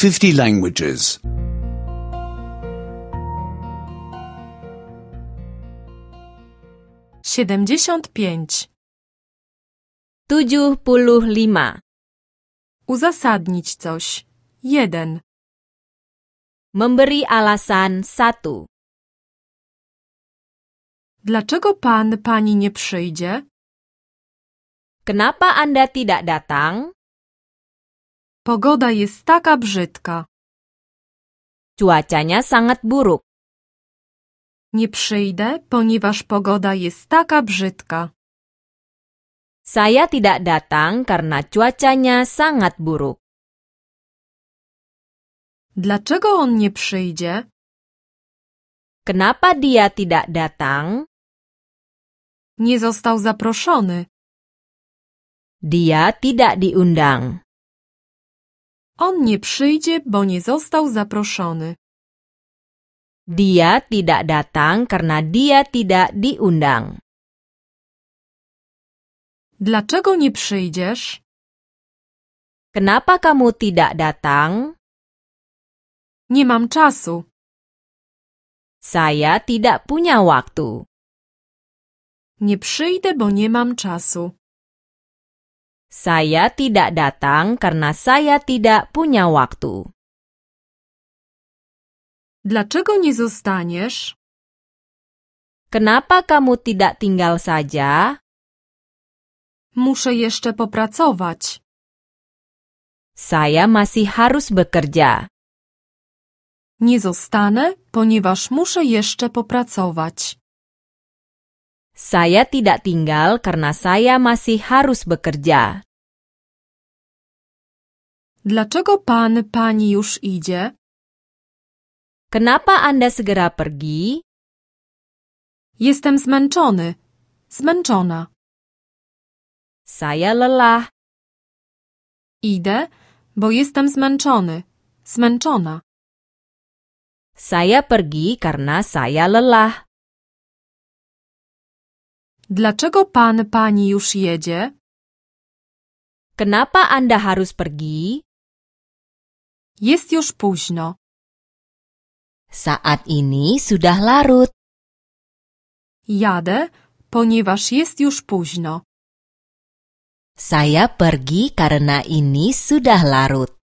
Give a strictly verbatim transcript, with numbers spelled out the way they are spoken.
fifty languages. siedemdziesiąt pięć. tujuh puluh lima. Uzasadnić coś. Jeden. Memberi alasan satu. Dlaczego pan, pani nie przyjdzie? Kenapa Anda tidak datang? Pogoda jest taka brzydka. Cuacanya sangat buruk. Nie przyjdę, ponieważ pogoda jest taka brzydka. Saya tidak datang karena cuacanya sangat buruk. Dlaczego on nie przyjdzie? Kenapa dia tidak datang? Nie został zaproszony. Dia tidak diundang. On nie przyjdzie, bo nie został zaproszony. Dia tidak datang karena dia tidak diundang. Dlaczego nie przyjdziesz? Kenapa kamu tidak datang? Nie mam czasu. Saya tidak punya waktu. Nie przyjdę, bo nie mam czasu. Saya tidak datang karena saya tidak punya waktu. Dlaczego nie zostaniesz? Kenapa kamu tidak tinggal saja? Muszę jeszcze popracować. Saya masih harus bekerja. Nie zostanę, ponieważ muszę jeszcze popracować. Saya tidak tinggal karena saya masih harus bekerja. Dlaczego pan, pani już idzie? Kenapa Anda segera pergi? Jestem zmęczony. Zmęczona. Saya lelah. Idę, bo jestem zmęczony. Zmęczona. Saya pergi karena saya lelah. Dlaczego pan, pani już jedzie? Kenapa Anda harus pergi? Jest już późno. Saat ini sudah larut. Jadę, ponieważ jest już późno. Saya pergi karena ini sudah larut.